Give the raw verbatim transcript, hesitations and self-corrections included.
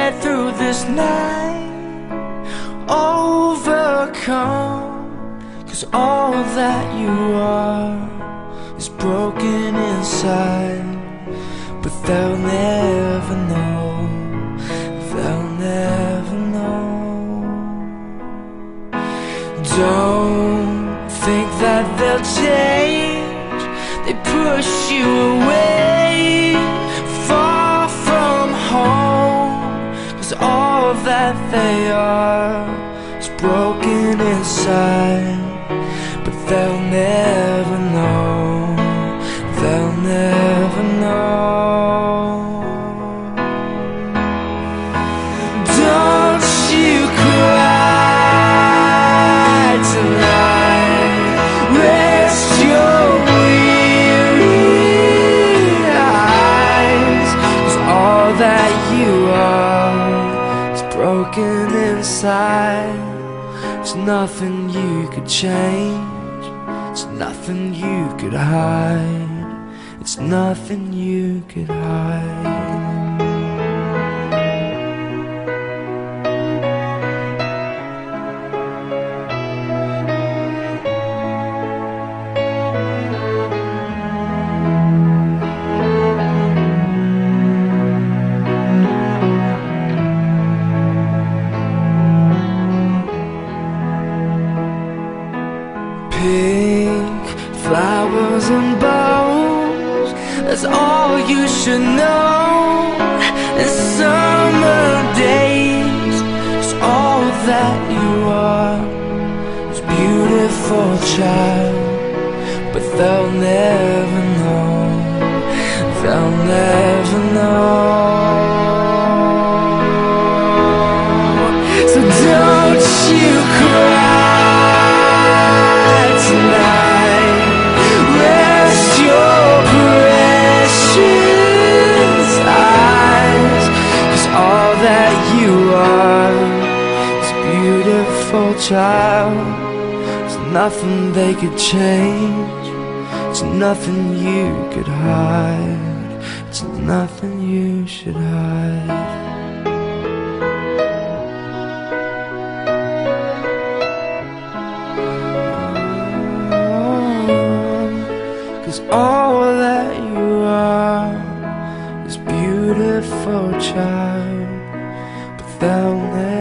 get through this night, overcome. 'Cause all that you are is broken inside, but they'll never know, they'll never know. Don't think that they'll change, they push you away, far from home. 'Cause all that they are is broken inside, but they'll never know, they'll never know. Don't you cry tonight, rest your weary eyes. 'Cause all that you are is broken inside. There's nothing you could change, it's nothing you could hide, it's nothing you could hide. 'Pink flowers and bows, that's all you should know. And summer days, it's all that you are. It's beautiful, child, but they'll never know, they'll never know. So don't you cry tonight, rest your precious eyes. 'Cause all that you are is beautiful, child. There's nothing they could change, it's nothing you could hide, it's nothing you should hide. 'Cause all that you are is beautiful, child, but they'll never